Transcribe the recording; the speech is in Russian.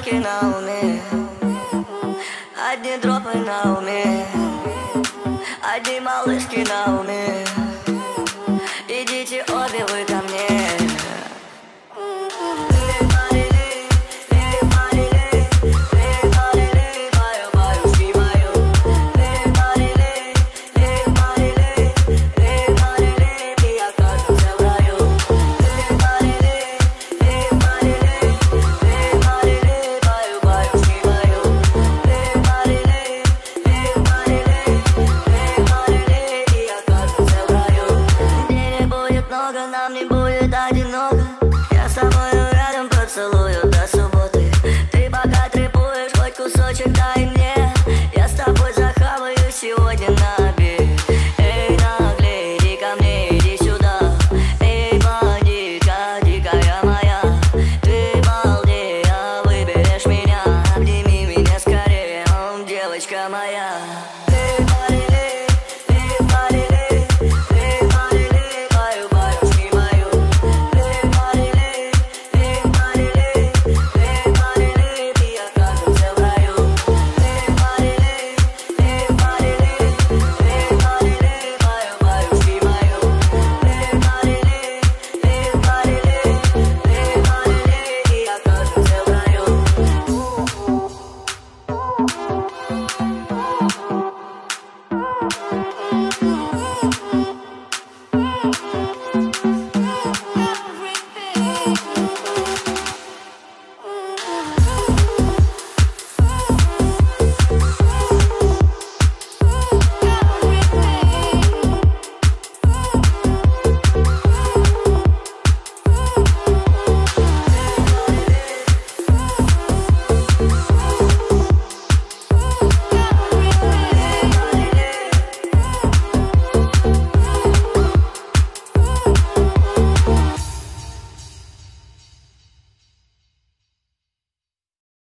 малышки на уме, одни дропы на уме, одни малышки на уме. Идите обе вы ко мне. Нам не будет одиноко. Я с тобою рядом поцелую до субботы. Ты пока трепуешь, хоть кусочек дай мне. Я с тобой захаваю сегодня на обед. Эй, наглей, иди ко мне, иди сюда. Эй, поди-ка, дикая моя. Ты балдея, выберешь меня. Обними меня скорее, девочка моя.